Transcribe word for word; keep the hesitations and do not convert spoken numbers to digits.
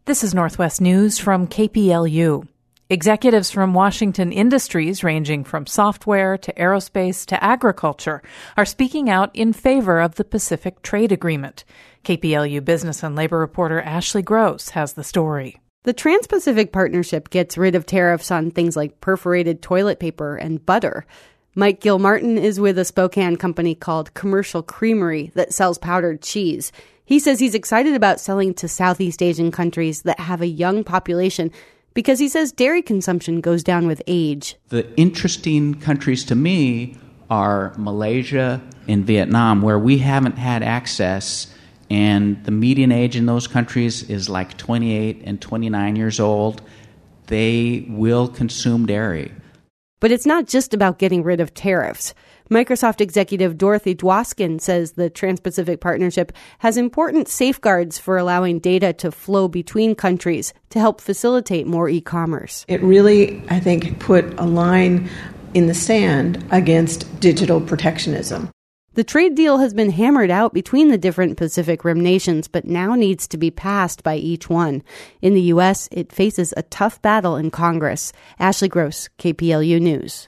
This is Northwest News from K P L U. Executives from Washington industries ranging from software to aerospace to agriculture are speaking out in favor of the Pacific Trade Agreement. K P L U business and labor reporter Ashley Gross has the story. The Trans-Pacific Partnership gets rid of tariffs on things like perforated toilet paper and butter. Mike Gilmartin is with a Spokane company called Commercial Creamery that sells powdered cheese. He says he's excited about selling to Southeast Asian countries that have a young population because he says dairy consumption goes down with age. The interesting countries to me are Malaysia and Vietnam, where we haven't had access, and the median age in those countries is like twenty-eight and twenty-nine years old. They will consume dairy. But it's not just about getting rid of tariffs. Microsoft executive Dorothy Dwoskin says the Trans-Pacific Partnership has important safeguards for allowing data to flow between countries to help facilitate more e-commerce. It really, I think, put a line in the sand against digital protectionism. The trade deal has been hammered out between the different Pacific Rim nations, but now needs to be passed by each one. In the U S, it faces a tough battle in Congress. Ashley Gross, K P L U News.